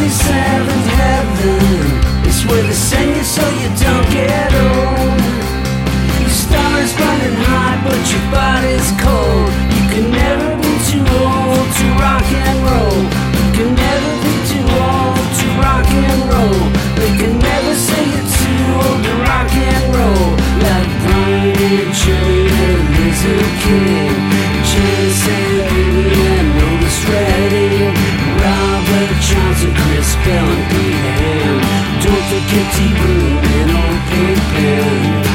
27th heaven is where they send you so you don't get old. Your star is burning hot, but your body's cold. You can never be too old to rock and roll. You can never be too old to rock and roll. They can never say you're too old to rock and roll. Like Brian and Joey and Lizard King, Chance and Lily and Otis Redding, Robert Johnson, Chris Bell and Pete Ham. Don't forget T-Boone and old Pig Pen.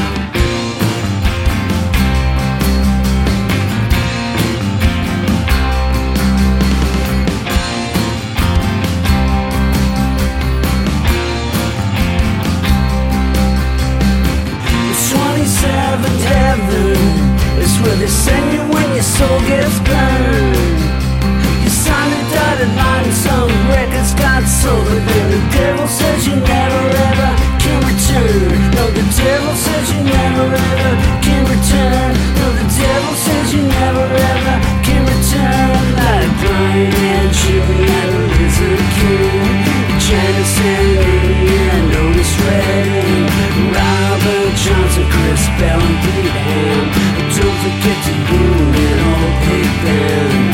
Where they send you when your soul gets burned. You signed a dotted line and some records got sold, but then the devil says you never ever can return. No, the devil says you never ever can return. No, the devil says you never ever can return. Like Brian and Julie and Lizard King, Janice and Lily and Otis Redding, Robert Johnson, Chris Bell and Pete Ham. Don't forget to boom in old Pig Pen.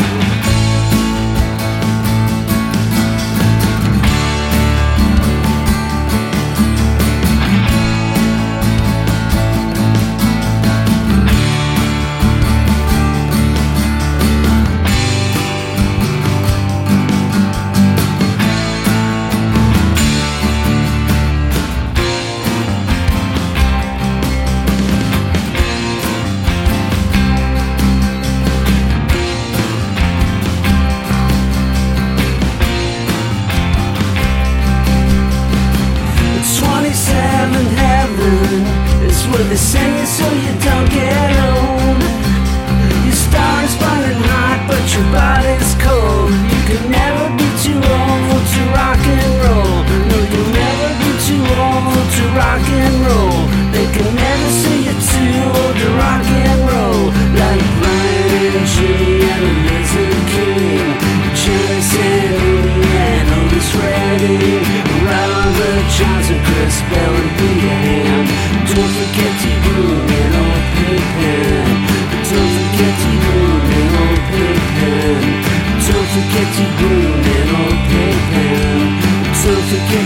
Where they send you so you don't get old. Your star is burning hot, but your body's cold. You can never be too old to rock and roll. No, you'll never be too old to rock and roll. They can never say you're too old to rock and roll. Like Brian and Julie and Lizard King, Janice and Lily and Otis Redding, Robert Johnson, Chris Bell and Pete Ham. Don't forget T-Boone and old Pig Pen. Don't forget T-Boone and old Pig Pen. Don't forget T-Boone and old Pig Pen. Don't forget